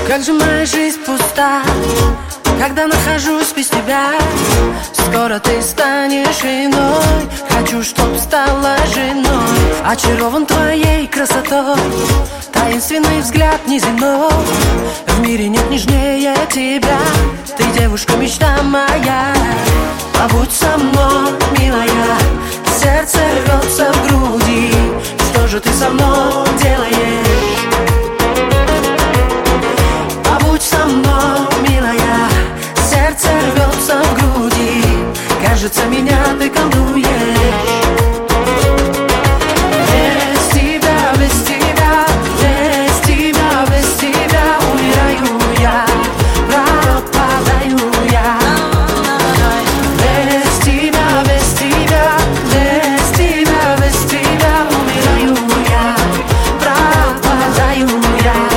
Как же моя жизнь пуста, когда нахожусь без тебя. Скоро ты станешь иной, хочу, чтоб стала женой. Очарован твоей красотой, таинственный взгляд неземной. В мире нет нежнее тебя, ты девушка, мечта моя. Побудь со мной, милая, сердце рвется в груди. Что же ты со мной делаешь? Побудь со мной, милая, сердце рвется в груди. Кажется, меня ты колдуешь. Без тебя, без тебя, без тебя, без тебя умираю я, пропадаю я. Без тебя, без тебя, без тебя, без тебя умираю я, пропадаю я.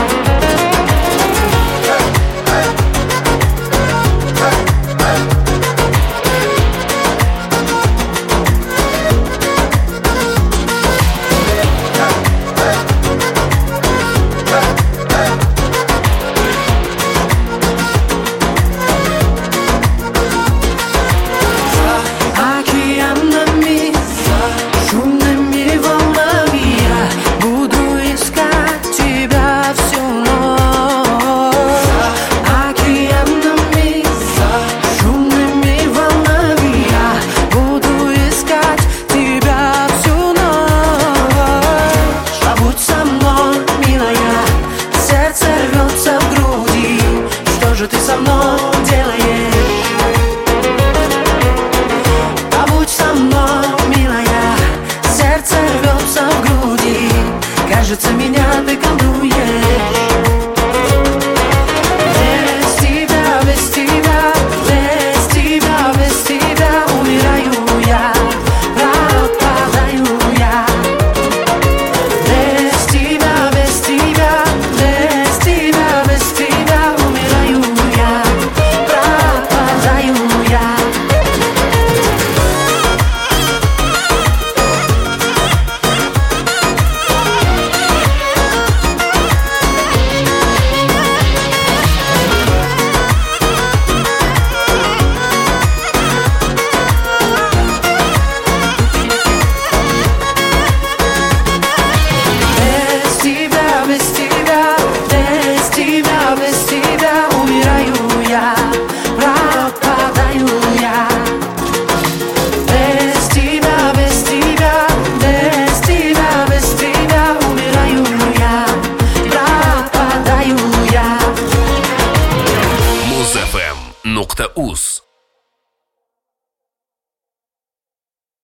Ты со мной делаешь? Побудь со мной, милая, сердце рвется в груди. Кажется, меня ты колдуешь. Без тебя, без тебя, без тебя, без тебя умираю я, пропадаю я. Без тебя, без тебя, без тебя, без тебя умираю я, пропадаю я. Без тебя, без тебя, без тебя, без тебя умираю я, пропадаю я. Без тебя, без тебя, без тебя, без тебя умираю я, пропадаю я. Muzfm.uz